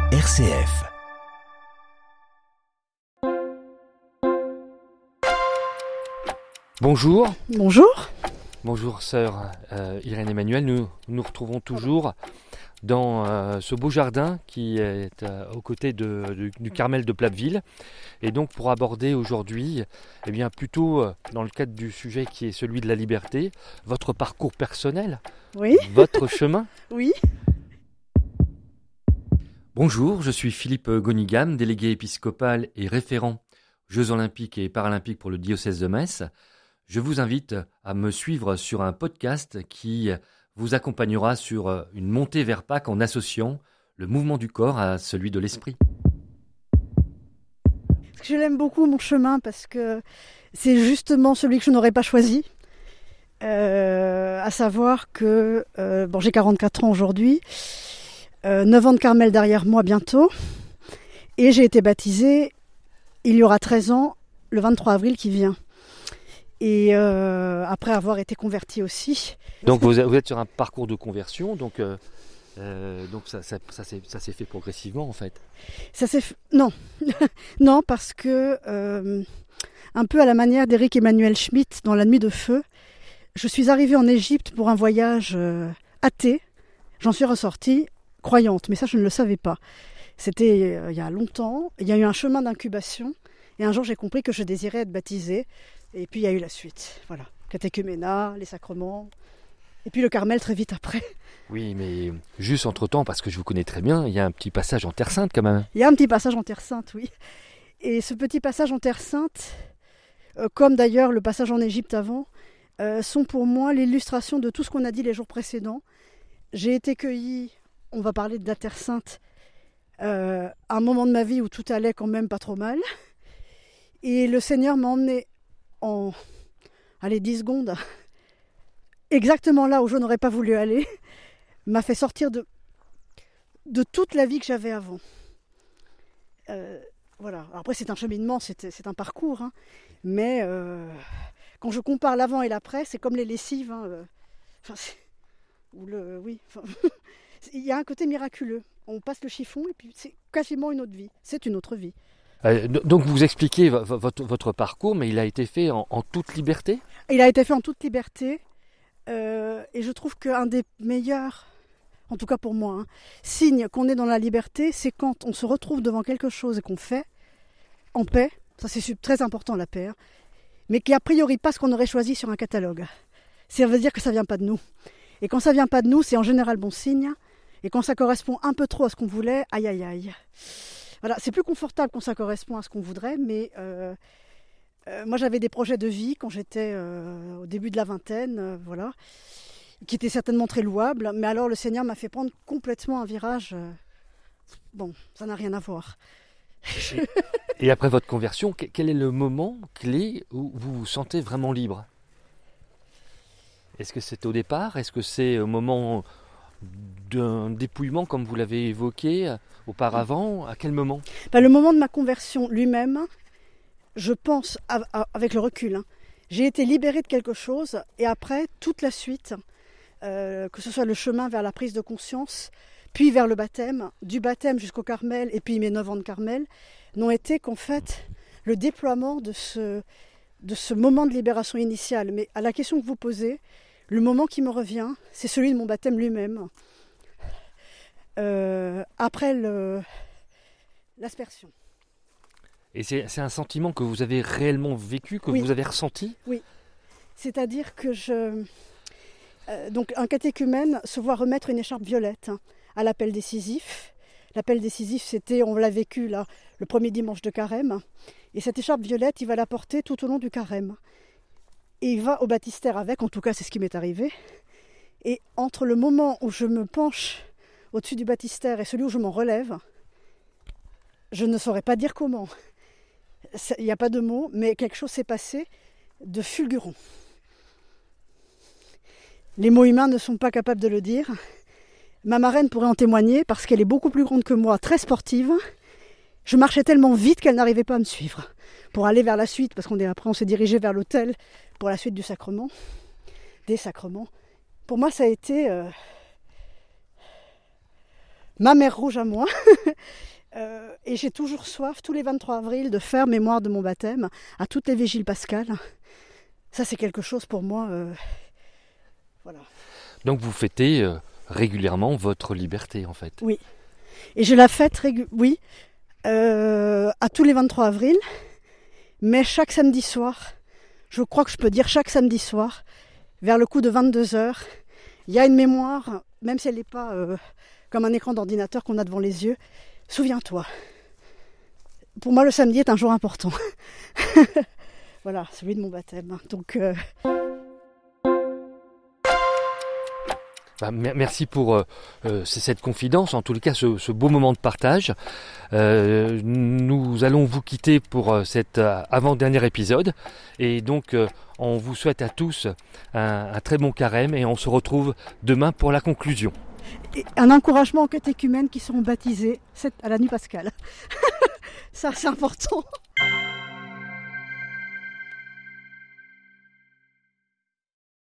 RCF. Bonjour. Bonjour. Bonjour sœur Irène Emmanuel, nous nous retrouvons toujours dans ce beau jardin qui est aux côtés du Carmel de Platteville. Et donc pour aborder aujourd'hui, plutôt dans le cadre du sujet qui est celui de la liberté, votre parcours personnel, Oui. votre chemin. Oui. Bonjour, je suis Philippe Gonigam, délégué épiscopal et référent Jeux olympiques et paralympiques pour le diocèse de Metz. Je vous invite à me suivre sur un podcast qui vous accompagnera sur une montée vers Pâques en associant le mouvement du corps à celui de l'esprit. Je l'aime beaucoup, mon chemin, parce que c'est justement celui que je n'aurais pas choisi. À savoir que j'ai 44 ans aujourd'hui, 9 ans de Carmel derrière moi bientôt, et j'ai été baptisée il y aura 13 ans, le 23 avril qui vient. Et après avoir été convertie aussi. Donc vous êtes sur un parcours de conversion, donc ça s'est fait progressivement en fait. Non, non, parce que un peu à la manière d'Éric Emmanuel Schmitt dans La Nuit de Feu, je suis arrivée en Égypte pour un voyage athée. J'en suis ressortie croyante, mais ça je ne le savais pas. C'était il y a longtemps, il y a eu un chemin d'incubation, et un jour j'ai compris que je désirais être baptisée, et puis il y a eu la suite, voilà, catéchuménat, les sacrements, et puis le Carmel très vite après. Oui, mais juste entre-temps, parce que je vous connais très bien, il y a un petit passage en Terre Sainte quand même. Il y a un petit passage en Terre Sainte, oui, et ce petit passage en Terre Sainte, comme d'ailleurs le passage en Égypte avant, sont pour moi l'illustration de tout ce qu'on a dit les jours précédents. J'ai été cueillie, on va parler de la Terre Sainte, à un moment de ma vie où tout allait quand même pas trop mal. Et le Seigneur m'a emmenée en 10 secondes, exactement là où je n'aurais pas voulu aller, m'a fait sortir de toute la vie que j'avais avant. Voilà. Alors après, c'est un cheminement, c'est un parcours, hein. Mais quand je compare l'avant et l'après, c'est comme les lessives. Il y a un côté miraculeux. On passe le chiffon et puis c'est quasiment une autre vie. C'est une autre vie. Donc vous expliquez votre parcours, mais il a été fait en toute liberté ? Il a été fait en toute liberté. Et je trouve qu'un des meilleurs, en tout cas pour moi, signes qu'on est dans la liberté, c'est quand on se retrouve devant quelque chose et qu'on fait en paix. Ça c'est très important, la paix. Mais qui a priori pas ce qu'on aurait choisi sur un catalogue. Ça veut dire que ça vient pas de nous. Et quand ça vient pas de nous, c'est en général bon signe. Et quand ça correspond un peu trop à ce qu'on voulait, aïe aïe aïe. Voilà, c'est plus confortable quand ça correspond à ce qu'on voudrait, mais moi j'avais des projets de vie quand j'étais au début de la vingtaine, voilà, qui étaient certainement très louables, mais alors le Seigneur m'a fait prendre complètement un virage. Bon, ça n'a rien à voir. Et après votre conversion, quel est le moment clé où vous vous sentez vraiment libre ? Est-ce que c'est au départ ? Est-ce que c'est au moment d'un dépouillement comme vous l'avez évoqué auparavant ? À quel moment ? Le moment de ma conversion lui-même, je pense, avec le recul, j'ai été libérée de quelque chose, et après, toute la suite, que ce soit le chemin vers la prise de conscience, puis vers le baptême, du baptême jusqu'au Carmel, et puis mes 9 ans de Carmel, n'ont été qu'en fait le déploiement de ce moment de libération initiale. Mais à la question que vous posez, le moment qui me revient, c'est celui de mon baptême lui-même. Après l'aspersion. Et c'est un sentiment que vous avez réellement vécu, que Oui. vous avez ressenti ? Oui. C'est-à-dire que donc un catéchumène se voit remettre une écharpe violette à l'appel décisif. L'appel décisif, c'était, on l'a vécu là, le premier dimanche de carême. Et cette écharpe violette, il va la porter tout au long du carême. Et il va au baptistère avec, en tout cas c'est ce qui m'est arrivé. Et entre le moment où je me penche au-dessus du baptistère et celui où je m'en relève, je ne saurais pas dire comment. Il n'y a pas de mots, mais quelque chose s'est passé de fulgurant. Les mots humains ne sont pas capables de le dire. Ma marraine pourrait en témoigner parce qu'elle est beaucoup plus grande que moi, très sportive. Je marchais tellement vite qu'elle n'arrivait pas à me suivre. Pour aller vers la suite, parce qu'après on s'est dirigé vers l'autel pour la suite du sacrement, des sacrements. Pour moi, ça a été ma mer Rouge à moi. Et j'ai toujours soif, tous les 23 avril, de faire mémoire de mon baptême à toutes les vigiles pascales. Ça, c'est quelque chose pour moi. Voilà. Donc vous fêtez régulièrement votre liberté en fait. Oui. Et je la fête à tous les 23 avril, mais chaque samedi soir, je crois que je peux dire chaque samedi soir, vers le coup de 22h, il y a une mémoire, même si elle n'est pas comme un écran d'ordinateur qu'on a devant les yeux. Souviens-toi. Pour moi, le samedi est un jour important. Voilà, celui de mon baptême. Donc, merci pour cette confidence, en tous les cas ce beau moment de partage. Nous allons vous quitter pour cet avant-dernier épisode et donc on vous souhaite à tous un très bon carême et on se retrouve demain pour la conclusion. Et un encouragement aux catéchumènes qui seront baptisés à la nuit pascale. Ça, c'est important.